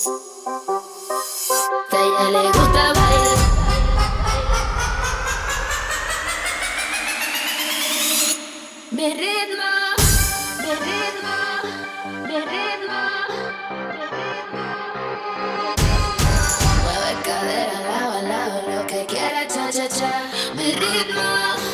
Que a ella le gusta bailar. Mi ritmo, mi ritmo, mi ritmo, mi ritmo. Mueve cadera, lado a lado, lo que quiera, cha cha cha. Mi ritmo.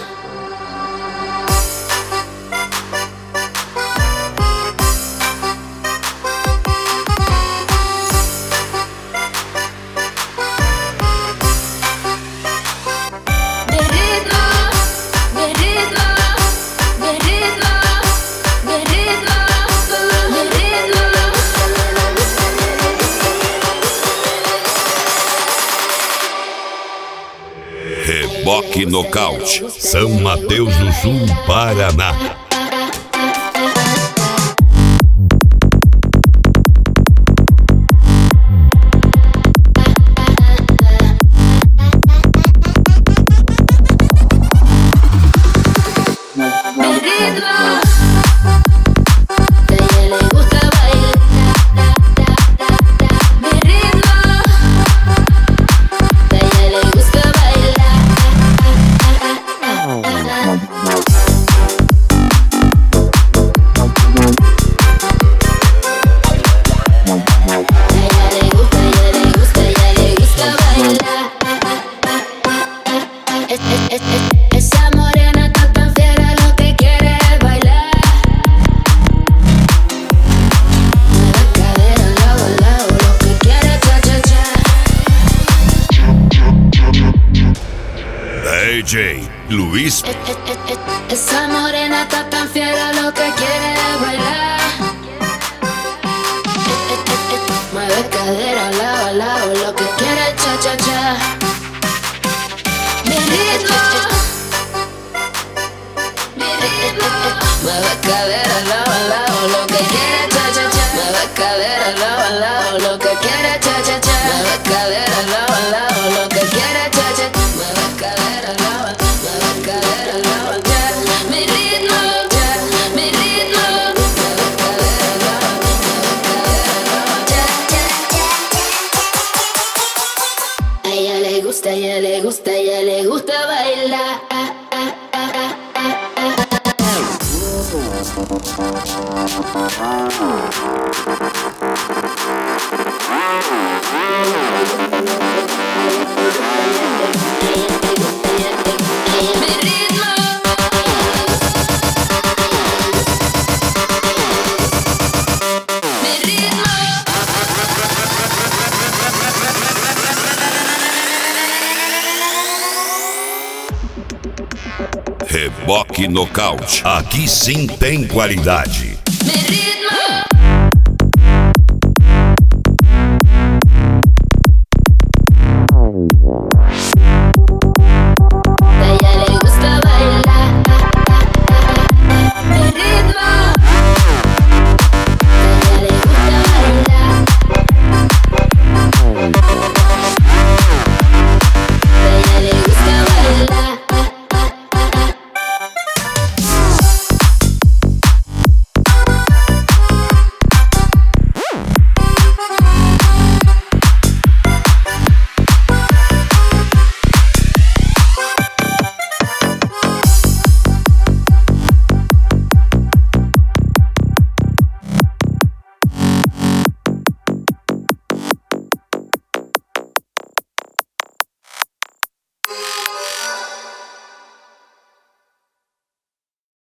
Reboque Nocaute, São Mateus do Sul, Paraná. Esa morena está tan fiera, lo que quiere es bailar. Mueve cadera, lado a lado, lo que quiere es cha-cha-cha. DJ Luis. Esa morena está tan fiera, lo que quiere es bailar. Mueve cadera, lado a lado, lo que quiere es cha-cha-cha. Mi ritmo, mueve cadera, lado a lado, lo que quiere cha-cha-cha. Mueve cadera, lado a lado, lo que quiere cha-cha-cha. Mueve cadera, lado a lado, lo que quiere cha-cha-cha. Mueve cadera, lado a lado, mueve cadera, lado a lado. Mi ritmo, mi ritmo. Mueve cadera, lado a lado, mueve cadera, lado a lado. A ella le gusta, a ella le gusta, a ella le gusta bailar. Reboque Nocaute, aqui sim tem qualidade. Mi ritmo.